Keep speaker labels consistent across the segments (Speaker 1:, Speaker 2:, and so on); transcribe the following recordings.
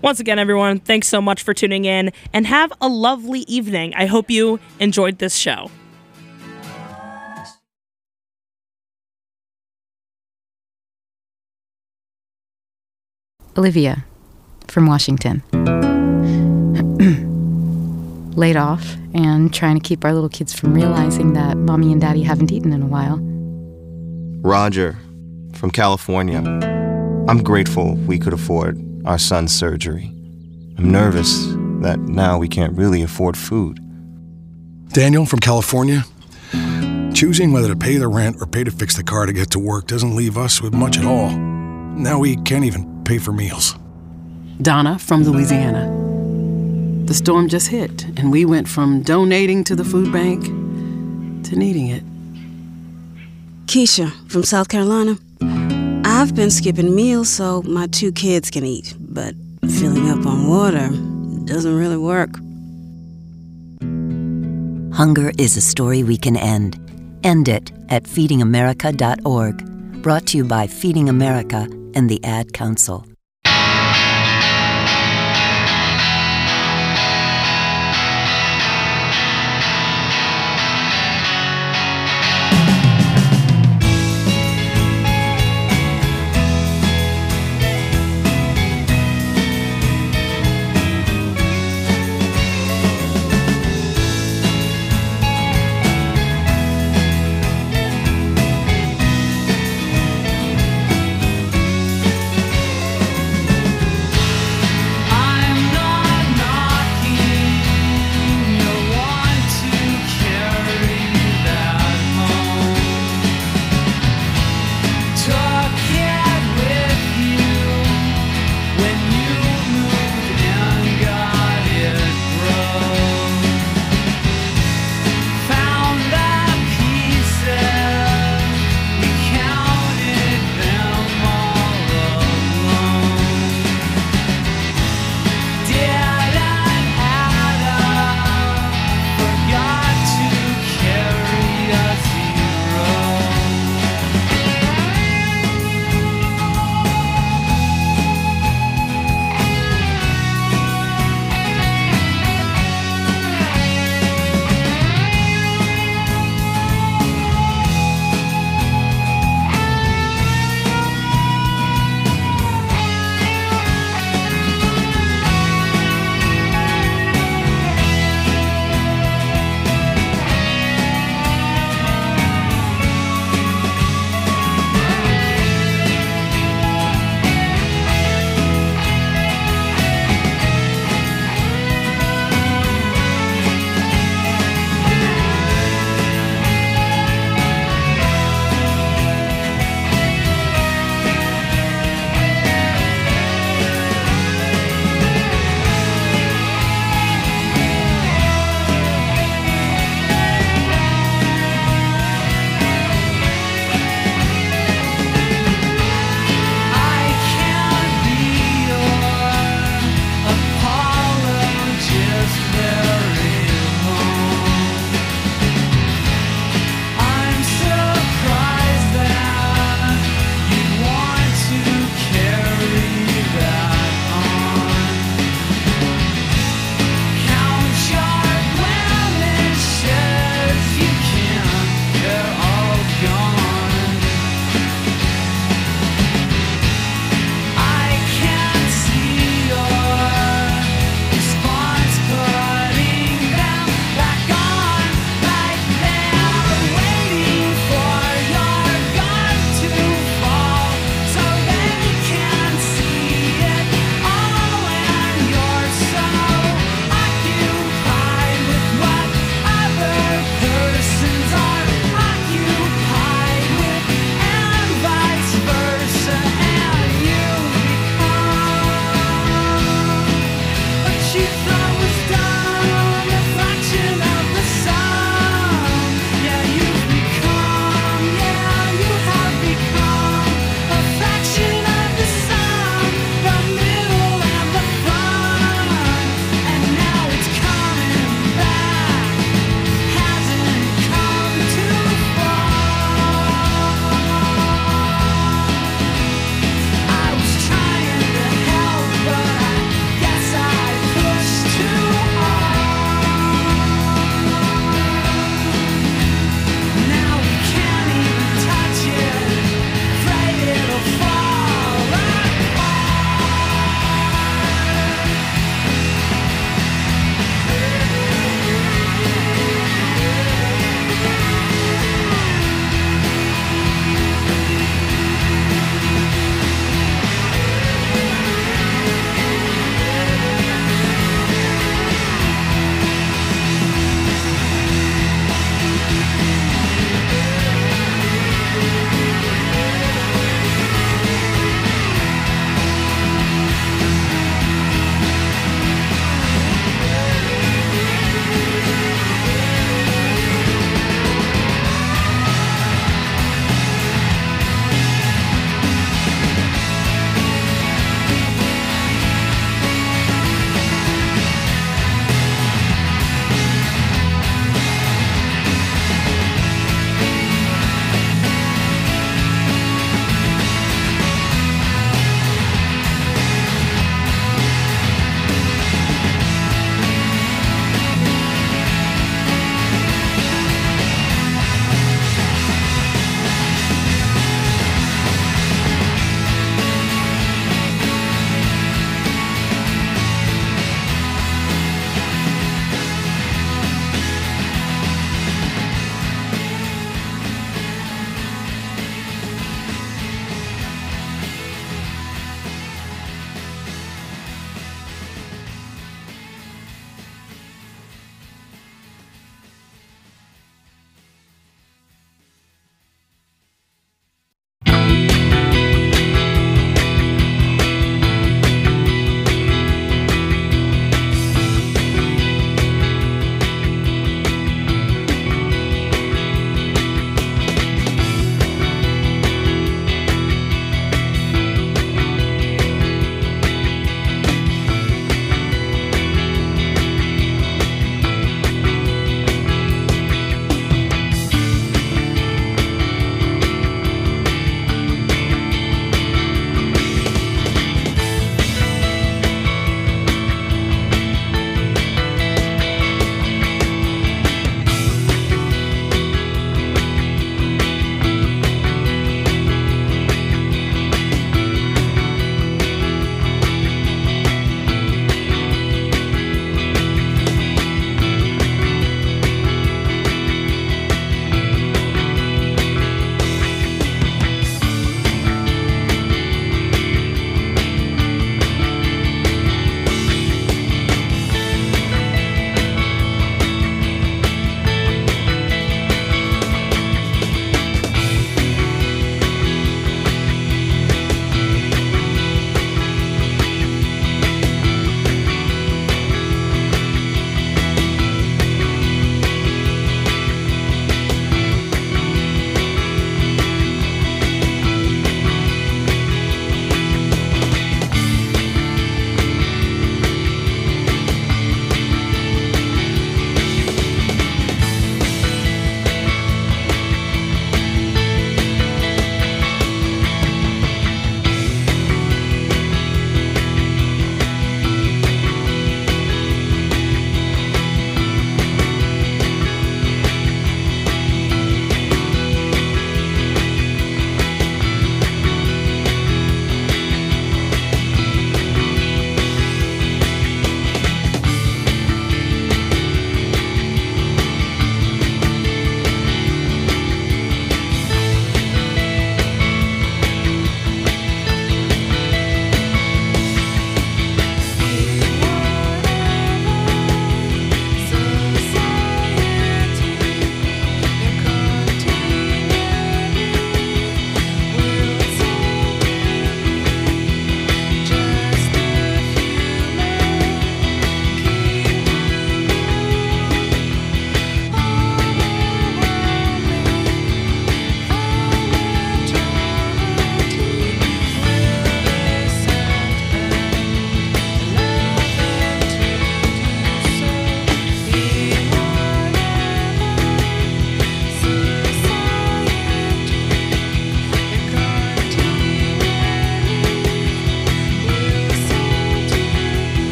Speaker 1: Once again, everyone, thanks so much for tuning in, and have a lovely evening. I hope you enjoyed this show.
Speaker 2: Olivia from Washington. Laid off and trying to keep our little kids from realizing that mommy and daddy haven't eaten in a while.
Speaker 3: Roger from California. I'm grateful we could afford our son's surgery. I'm nervous that now we can't really afford food.
Speaker 4: Daniel from California. Choosing whether to pay the rent or pay to fix the car to get to work doesn't leave us with much at all. Now we can't even pay for meals.
Speaker 5: Donna from Louisiana. The storm just hit, and we went from donating to the food bank to needing it.
Speaker 6: Keisha from South Carolina. I've been skipping meals so my 2 kids can eat, but filling up on water doesn't really work.
Speaker 7: Hunger is a story we can end. End it at feedingamerica.org. Brought to you by Feeding America and the Ad Council.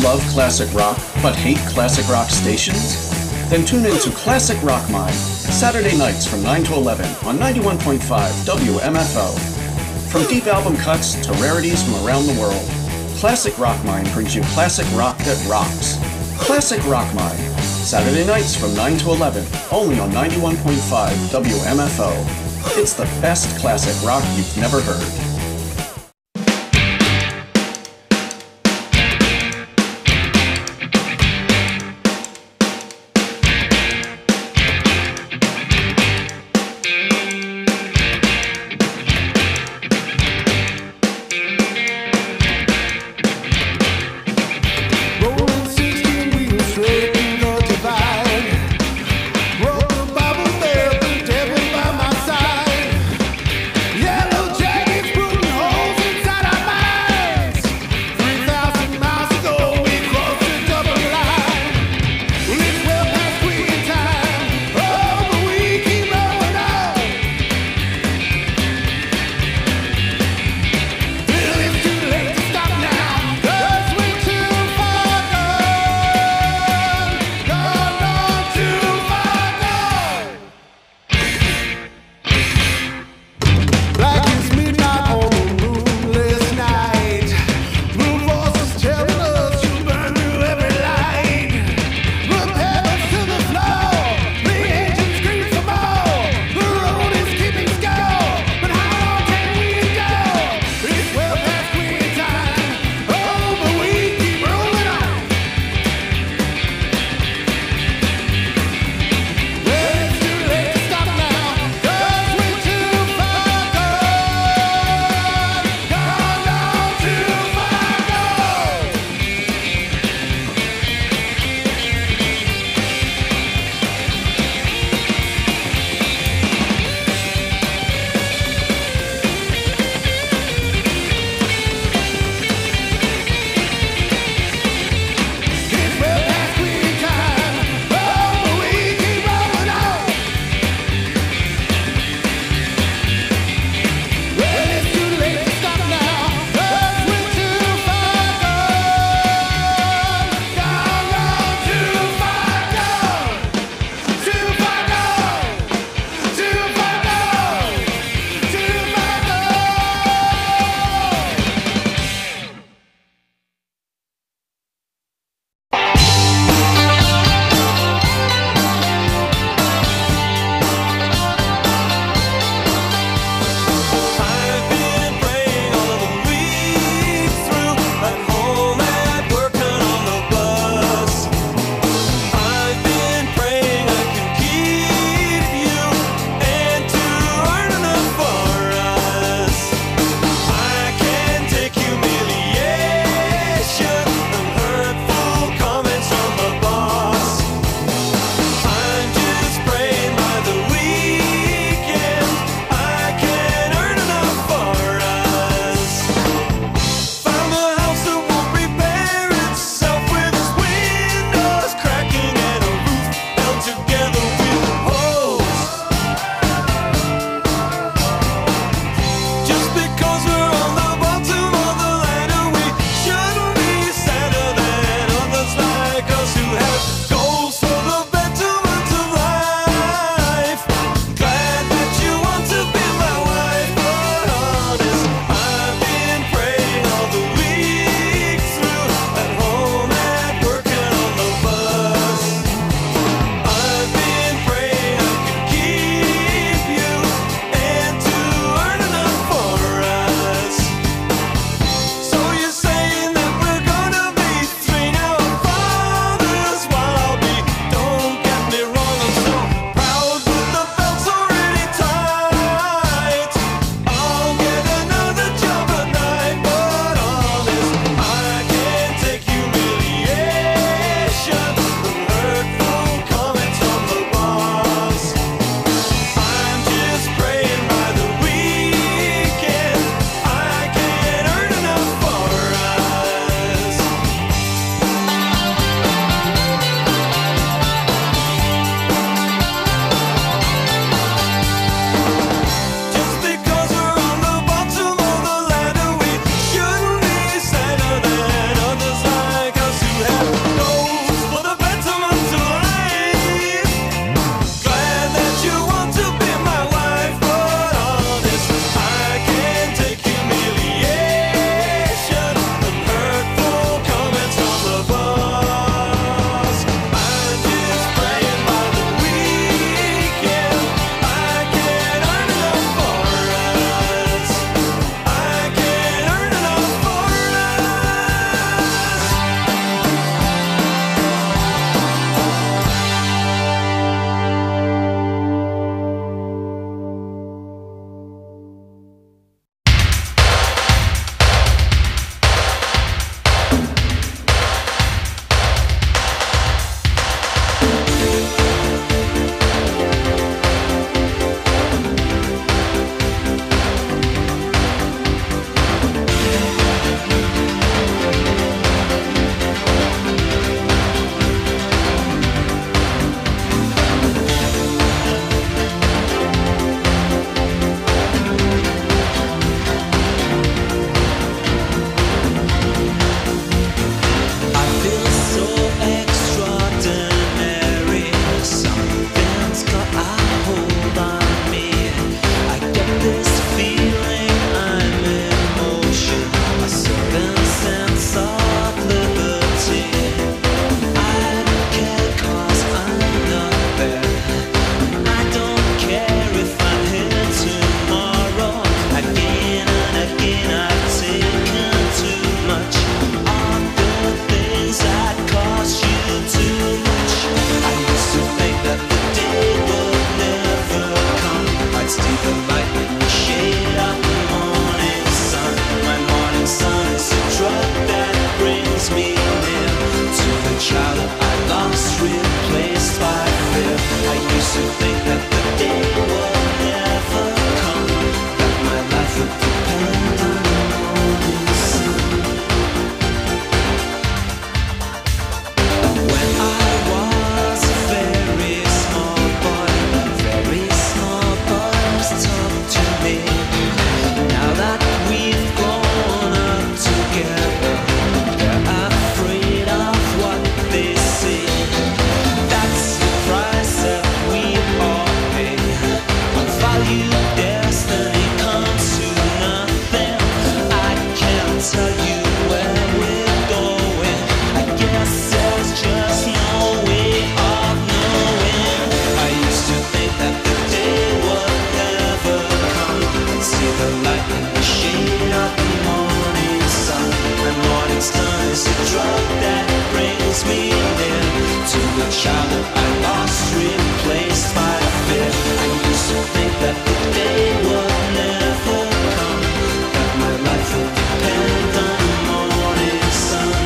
Speaker 8: love classic rock but hate classic rock stations? Then tune in to Classic Rock Mine, Saturday nights from 9 to 11 on 91.5 WMFO. From deep album cuts to rarities from around the world, Classic Rock Mine brings you classic rock that rocks. Classic Rock Mine, Saturday nights from 9 to 11, only on 91.5 WMFO. It's the best classic rock you've never heard.
Speaker 9: Yellow jackets, child that I lost, replaced by fear. I used to think that the day would never come, that my life would depend on the morning sun.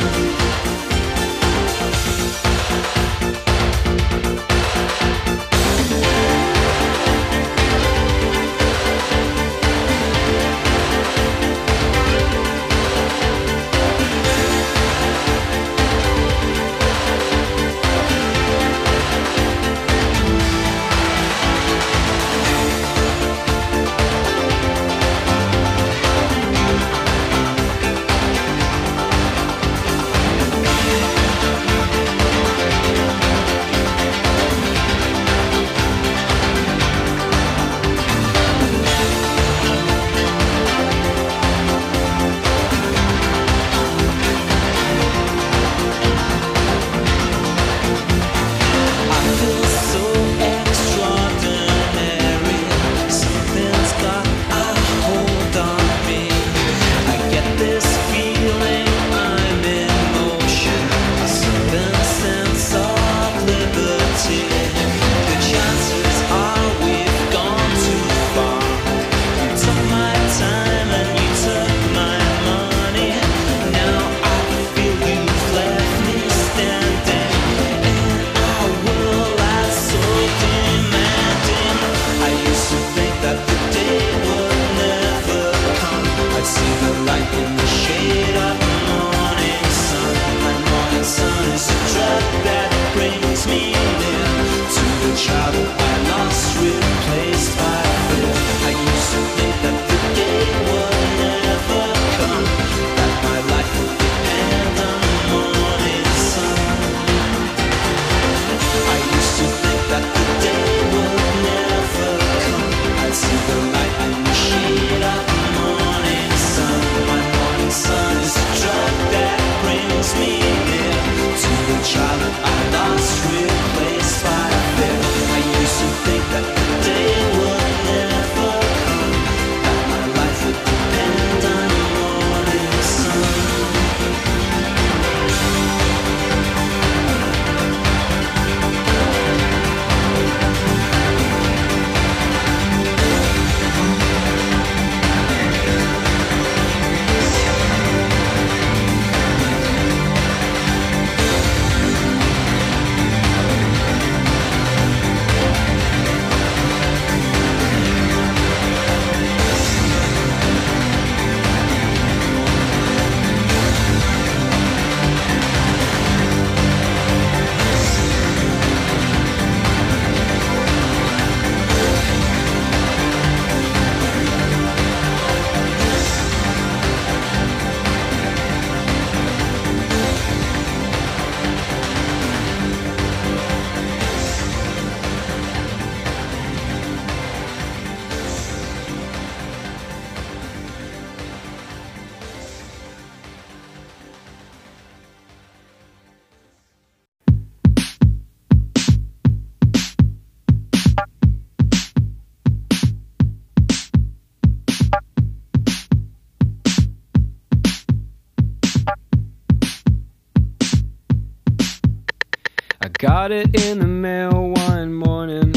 Speaker 10: Got it in the mail one morning.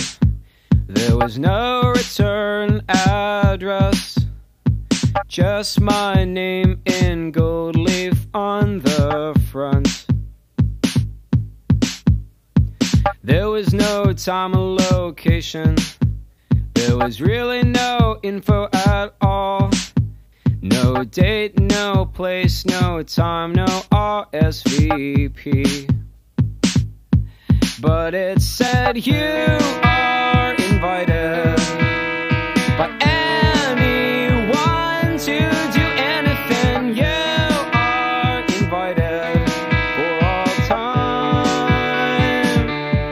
Speaker 10: There was no return address, just my name in gold leaf on the front. There was no time or location. There was really no info at all. No date, no place, no time, no RSVP. But it said you are invited by anyone to do anything. You are invited for all time.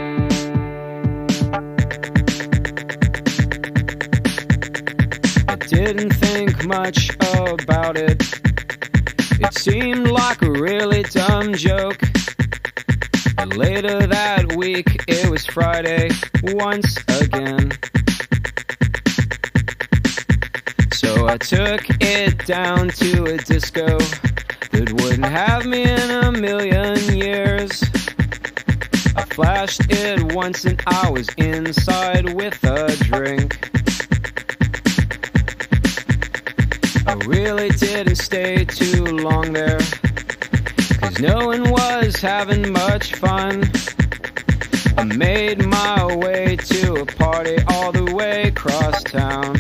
Speaker 10: I didn't think much about it. It seemed like a really dumb joke. But later that week, it was Friday once again. So I took it down to a disco that wouldn't have me in a million years. I flashed it once and I was inside with a drink. I really didn't stay too long there, 'cause no one was having much fun. I made my way to a party all the way across town.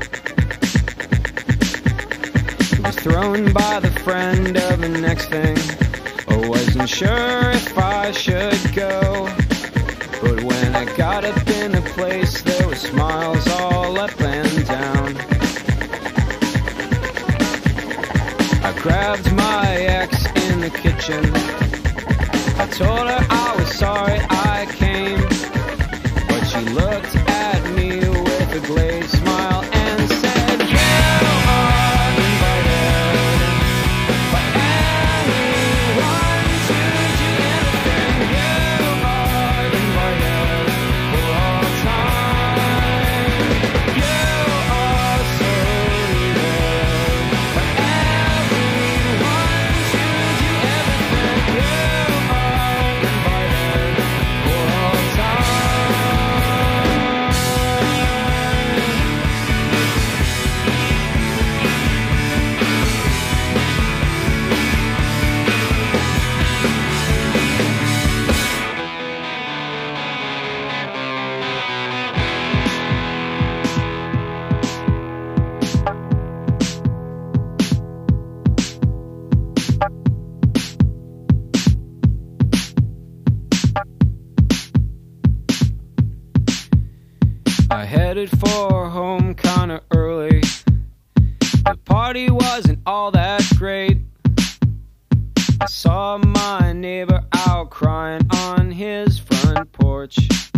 Speaker 10: It was thrown by the friend of the next thing. I wasn't sure if I should go, but when I got up in the place, there were smiles all up and down. I grabbed my ex in the kitchen. I told her I was sorry I came, but she looked at me with a glazed smile and said, "You are invited by anyone to do anything. You are invited for all time. You are so needed by everyone to do everything. You are invited for all time." I headed for home kinda early. The party wasn't all that great. I saw my neighbor out crying on his front porch.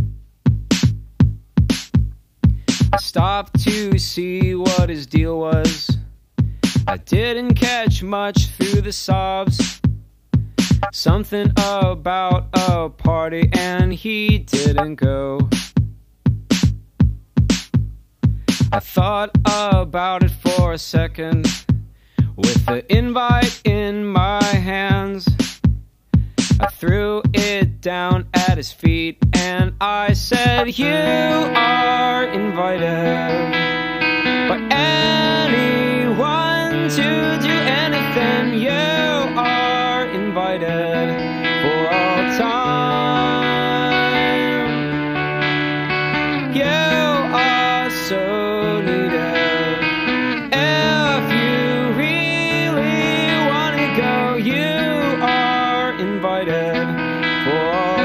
Speaker 10: I stopped to see what his deal was. I didn't catch much through the sobs. Something about a party and he didn't go. I thought about it for a second, with the invite in my hands. I threw it down at his feet and I said, "You are invited by anyone to do anything. You are invited for all time. You are so needed. If you really want to go, you are invited for all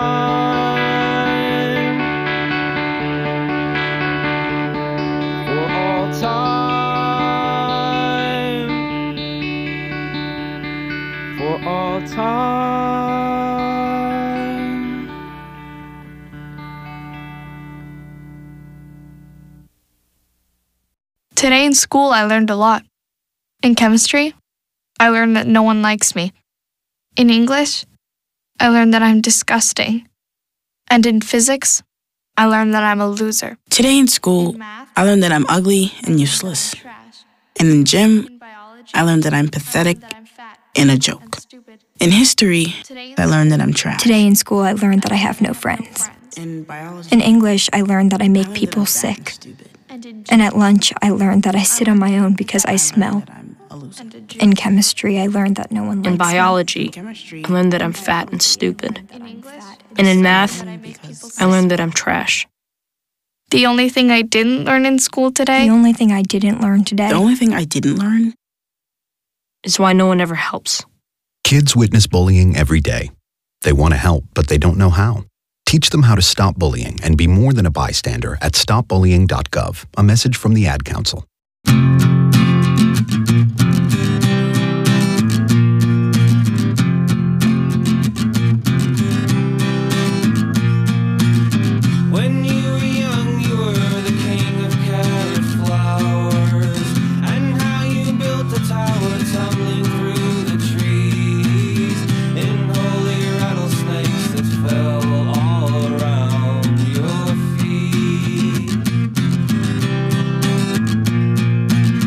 Speaker 10: time. For all time. For all time.
Speaker 11: Today in school, I learned a lot. In chemistry, I learned that no one likes me. In English, I learned that I'm disgusting. And in physics, I learned that I'm a loser.
Speaker 12: Today in school, I learned that I'm ugly and useless. And in gym, I learned that I'm pathetic and a joke. In history, I learned that I'm trash.
Speaker 13: Today in school, I learned that I have no friends. In English, I learned that I make people sick. And at lunch, I learned that I sit on my own because I smell. In chemistry, I learned that no one likes me.
Speaker 14: In biology, I learned that I'm fat and stupid. And in math, I learned that I'm trash.
Speaker 11: The only thing I didn't learn in school today?
Speaker 13: The only thing I didn't learn today.
Speaker 12: The only thing I didn't learn
Speaker 14: is why no one ever helps.
Speaker 15: Kids witness bullying every day. They want to help, but they don't know how. Teach them how to stop bullying and be more than a bystander at stopbullying.gov. A message from the Ad Council.
Speaker 9: When you were young, you were the king of carrot flowers, and how you built a tower tumbling through the trees, in holy rattlesnakes that fell all around your feet.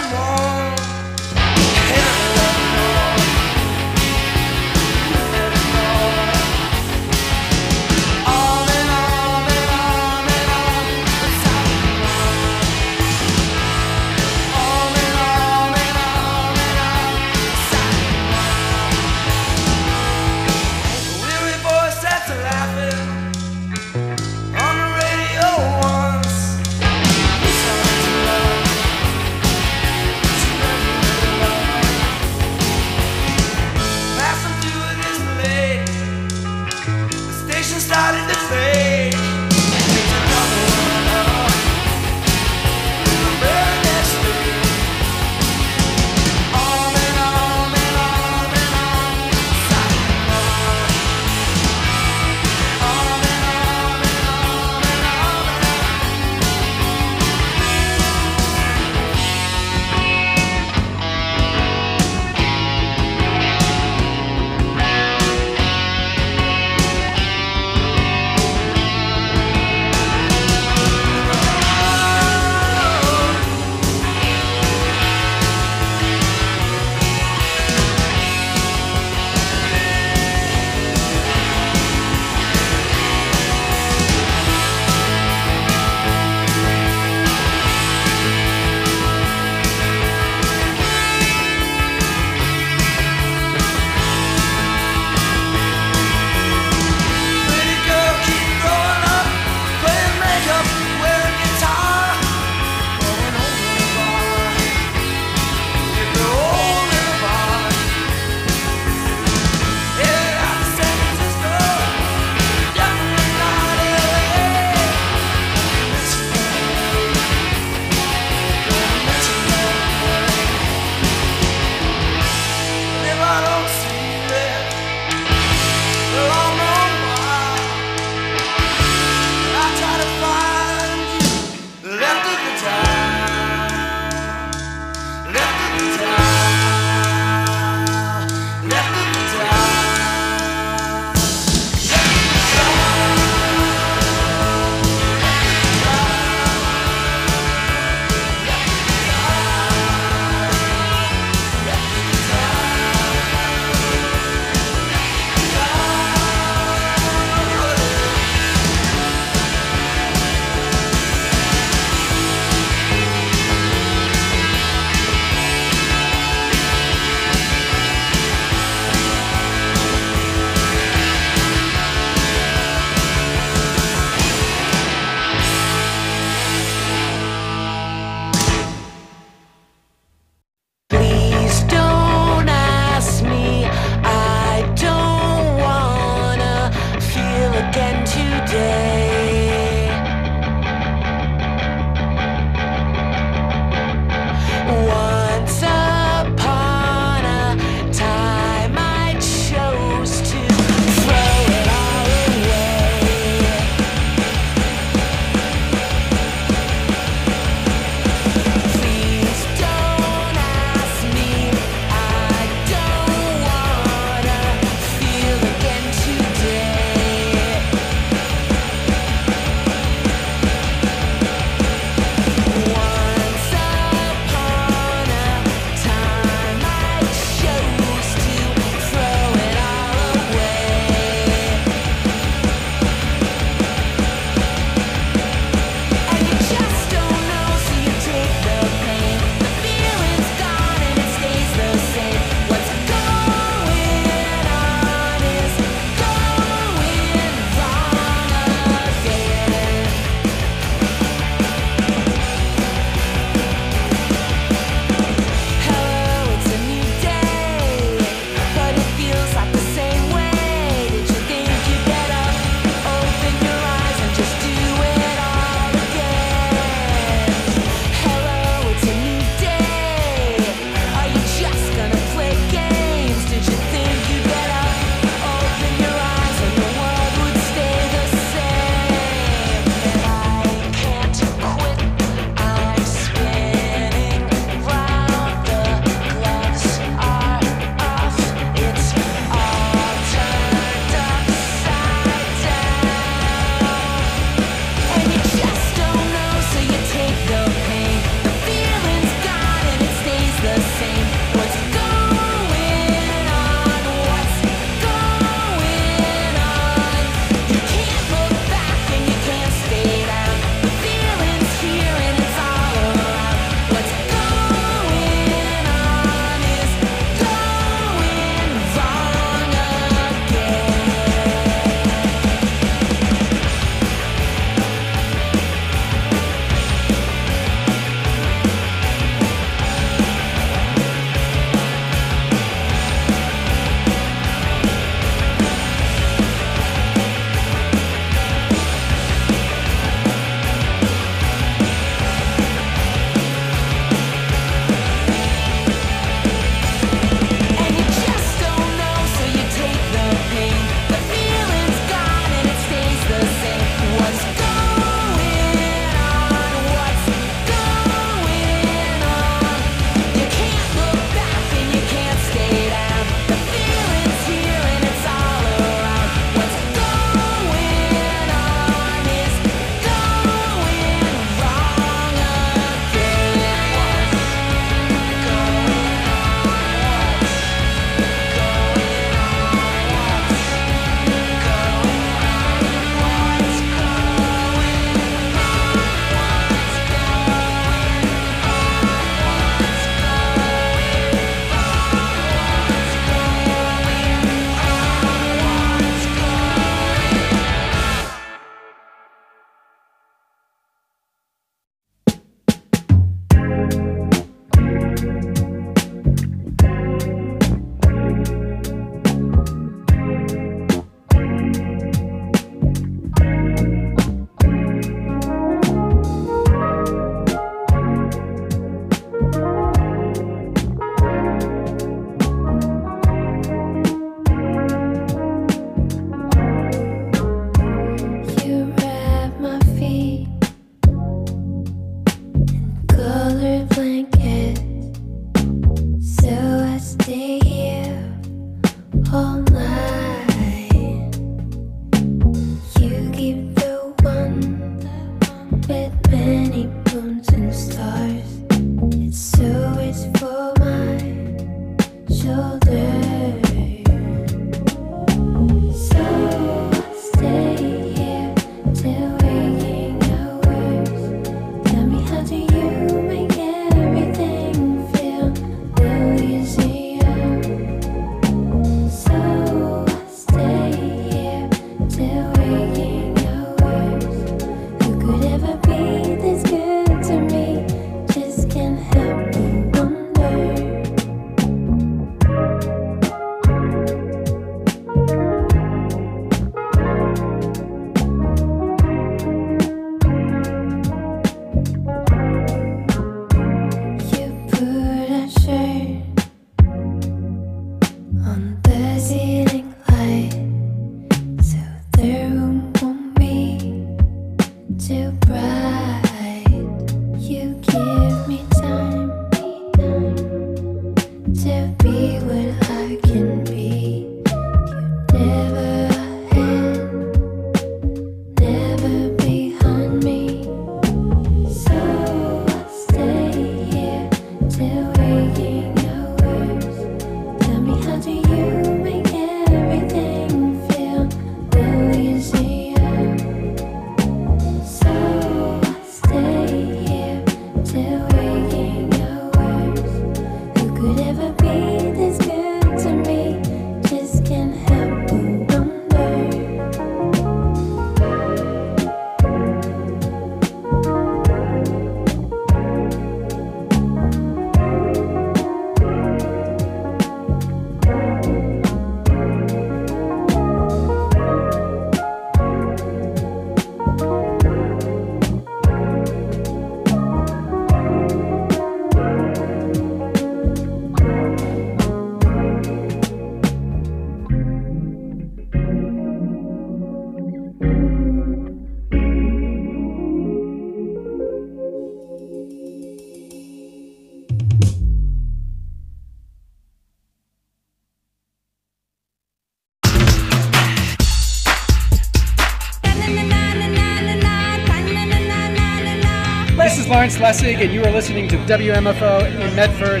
Speaker 16: This is Lawrence Lessig, and you are listening to WMFO in Medford.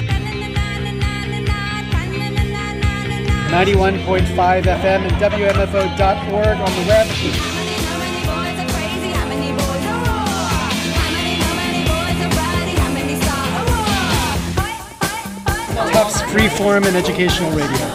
Speaker 16: 91.5 FM and WMFO.org on the web. Tufts Freeform and Educational Radio.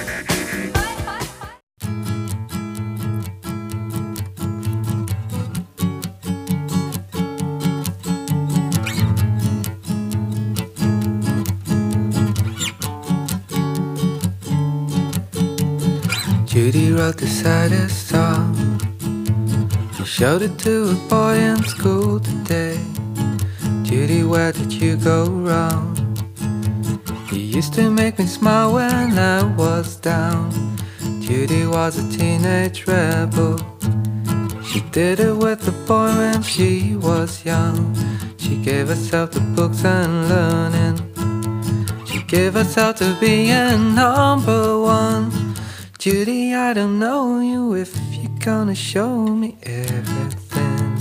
Speaker 17: Judy wrote the saddest song. She showed it to a boy in school today. Judy, where did you go wrong? You used to make me smile when I was down. Judy was a teenage rebel. She did it with a boy when she was young. She gave herself to books and learning. She gave herself to being number one. Judy, I don't know you if you're gonna show me everything.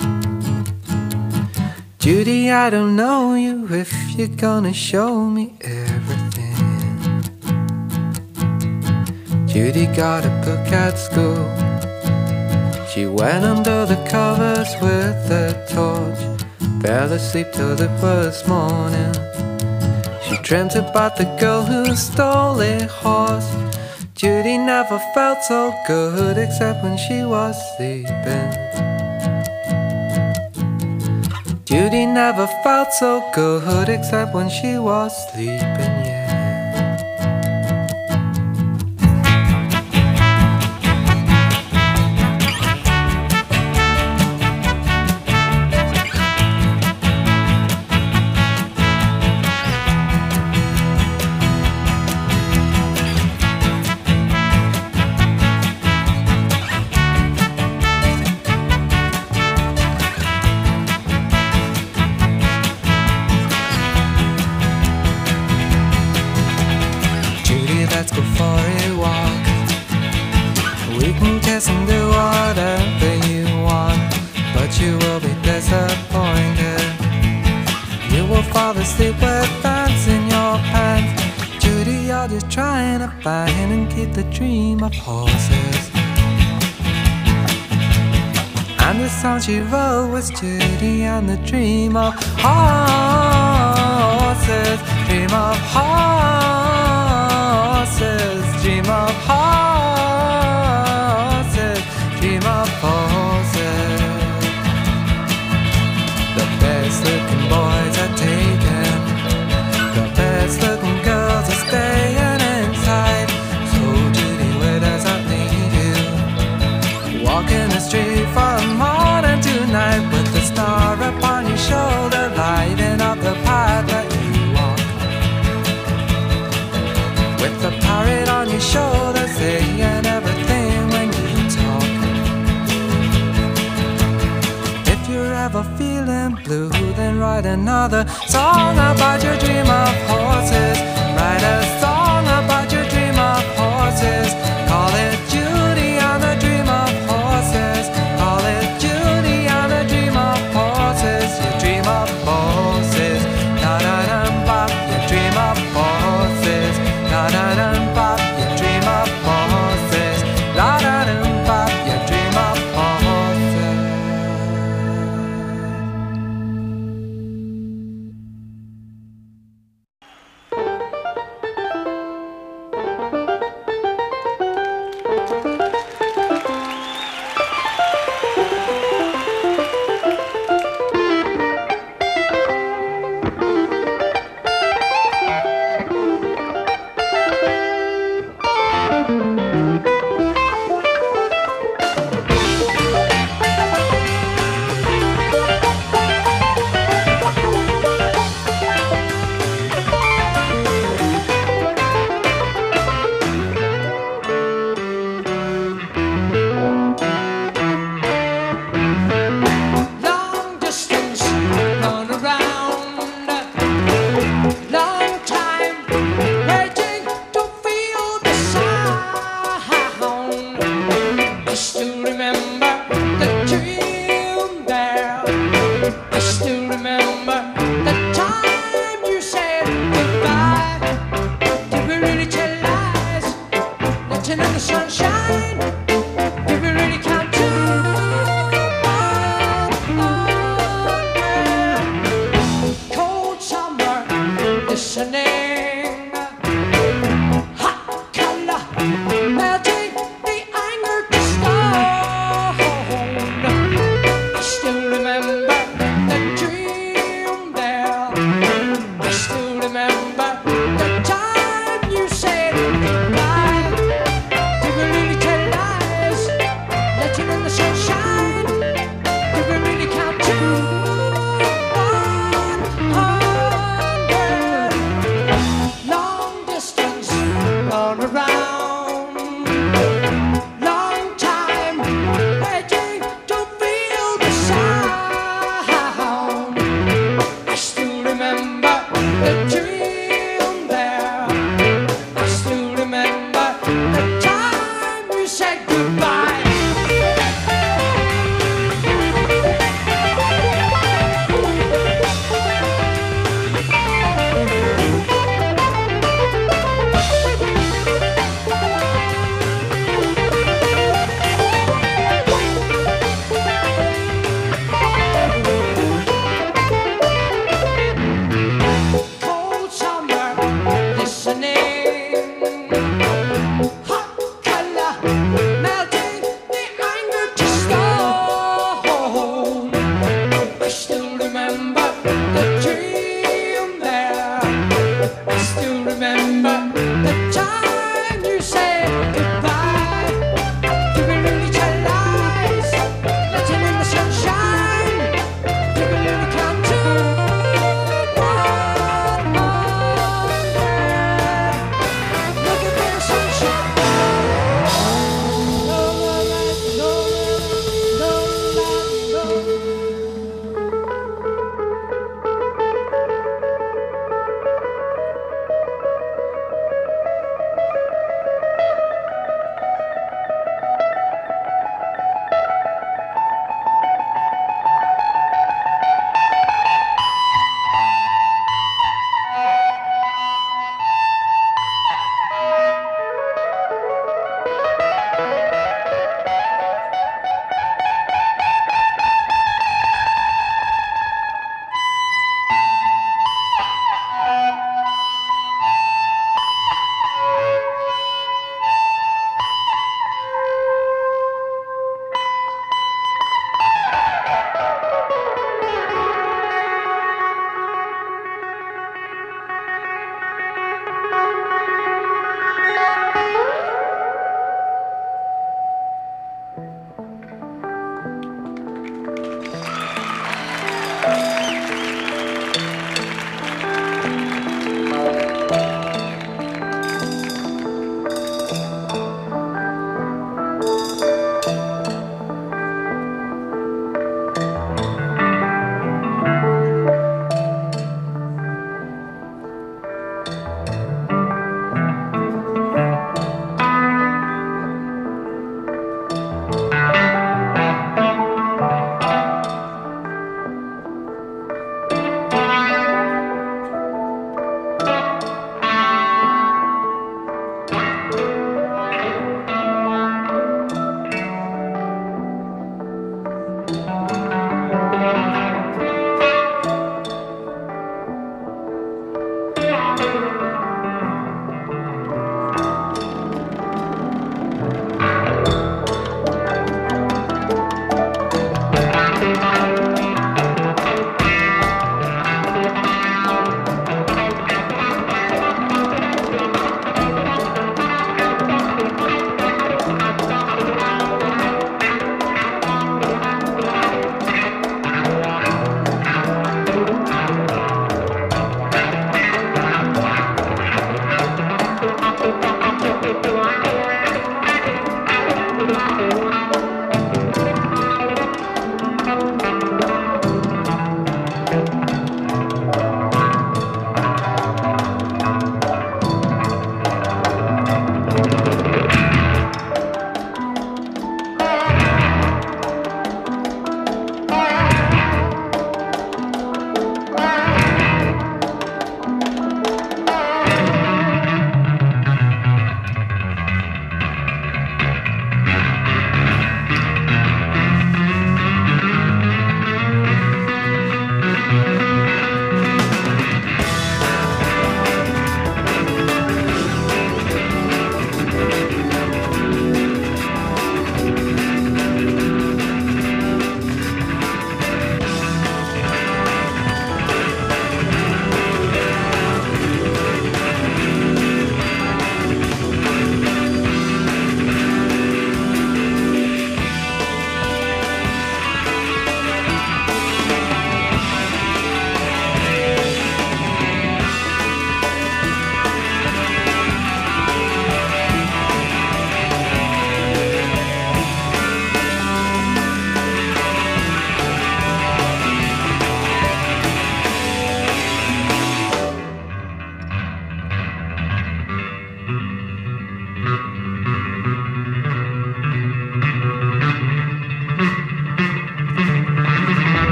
Speaker 17: Judy, I don't know you if you're gonna show me everything. Judy got a book at school. She went under the covers with a torch. Fell asleep till it was morning. She dreamt about the girl who stole a horse. Judy never felt so good except when she was sleeping. Judy never felt so good except when she was sleeping, yeah. kiss and do whatever you want, but you will be disappointed. You will fall asleep with ants in your pants. Judy, you're just trying to find and keep the dream of horses. And the song she wrote was Judy and the dream of horses. Dream of horses. Dream of horses. Dream of horses. The best looking boys are taken. The best looking girls are staying inside. So Judy, where does that leave you? Walking the street for more than tonight, with the star upon your shoulder, lighting up the path that you walk. With the parrot on your shoulder, saying everything when you talk. If you're ever feeling blue, then write another song about your dream of horses. Write a song about your dream of horses. Call it Judy and the dream of horses. Call it Judy and the dream of horses. You dream of horses. Da-da-dum-bop, you dream of horses. Da-da-dum-bop, you dream of horses. Da-da-dum-bop, you dream of horses.